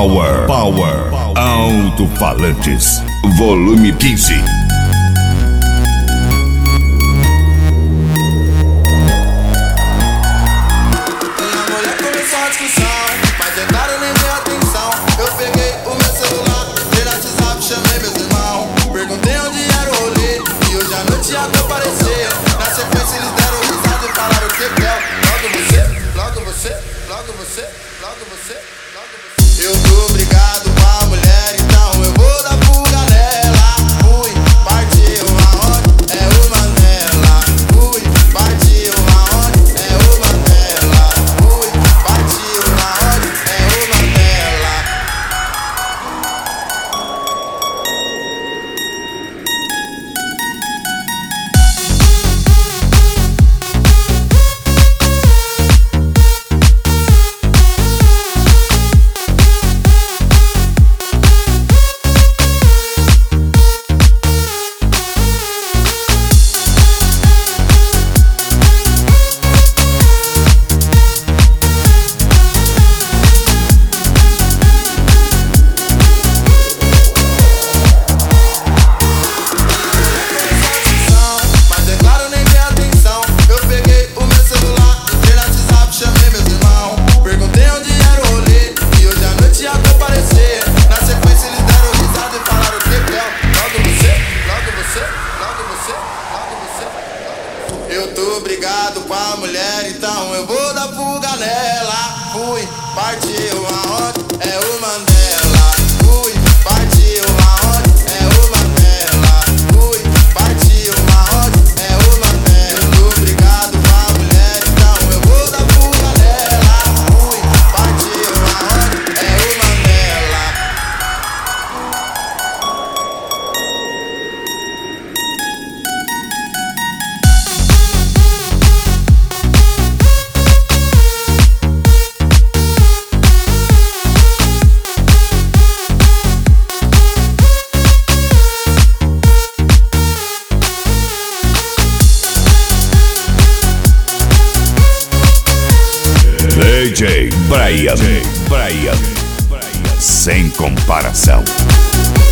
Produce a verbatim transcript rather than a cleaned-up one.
Power, Power, Alto-Falantes, volume quinze. Eu tô obrigado com a mulher, então eu vou dar fuga nela. Fui, partiu aonde? É o Manela. Fui, partiu aonde? É o Manela. Fui, partiu aonde? É o Manela. Eu tô brigado com a mulher, então eu vou dar fuga nela. Fui, partiu aonde? É o Mandela. Fui, partiu aonde? É o Mandela. Fui, partiu aonde? É o Mandela. Eu tô brigado com a mulher, então eu vou dar fuga nela. Fui, partiu aonde? É o Mandela. D J Brian, Brian, sem comparação.